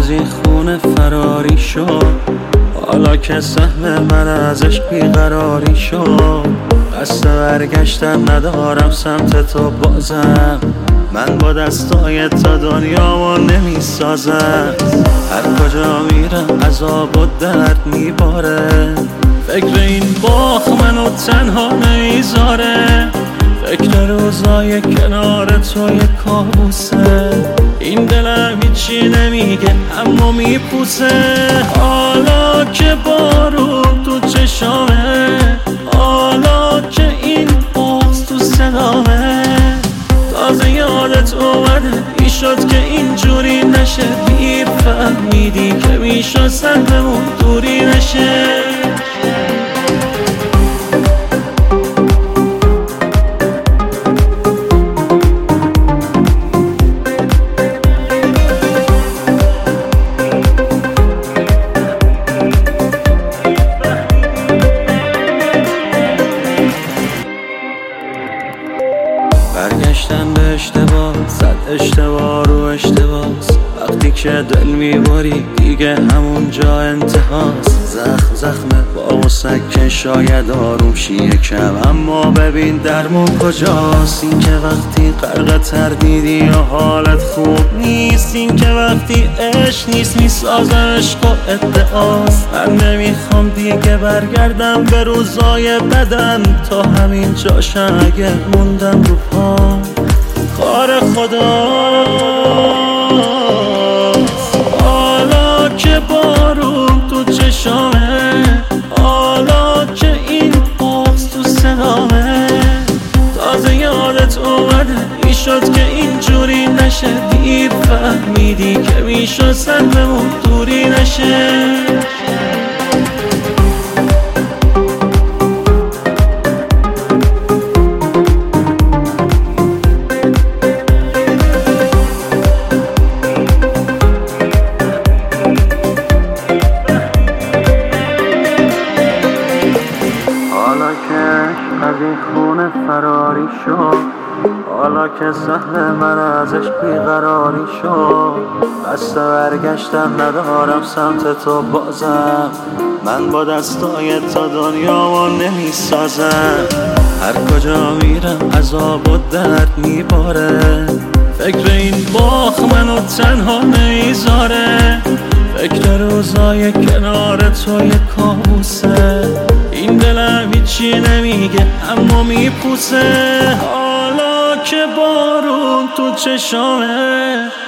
از این خونه فراری شد، حالا که سهم من ازش بیقراری شد. قصد برگشتن ندارم سمت تو بازم، من با دستای تا دنیامو نمی سازم. هر کجا میرم عذاب و درد میباره، فکر این باخ منو تنها نمیذاره. فکر روزای کنار تو یه کابوسه، این دلم هیچی نمیگه اما میپوسه. حالا که بارون تو چشامه، حالا که این بغض تو صدامه، تازه یادت اومده ای شد که اینجوری نشه. دیر فهمیدی که میشد سهممون دوری نشه. برگشتن به اشتباه، زد اشتباه رو اشتباس. وقتی که دل میباری دیگه همون جا انتهاست. زخمه با مسکن شاید آروم شیه کم، اما ببین درمون کجاست. این که وقتی غرق تردیدی و حالت خوب نیست، این که وقتی عشق نیست میسازن عشق و ادعاست. من نمیخوام دیگه برگردم به روزای بدن، تا همین جاشم اگه موندم رو پا کار خداست. حالا که بارون تو چشامه، حالا که این بغض تو صدامه، تازه یادت اومده ای شد که اینجوری نشه. دیر فهمیدی که میشد سهممون دوری نشه. حالا که از این خونه فراری شد، حالا که سهم من ازش بیقراری شد. قصد برگشتن ندارم سمت تو بازم، من با دستای تا دنیامو نمی سازم. هر کجا میرم عذاب و درد میباره، فکر این باخ منو تنها نمیذاره. فکر روزای کنار تو یه کابوسه، این دلم هیچی نمیگه اما میپوسه. حالا که بارون تو چشامه،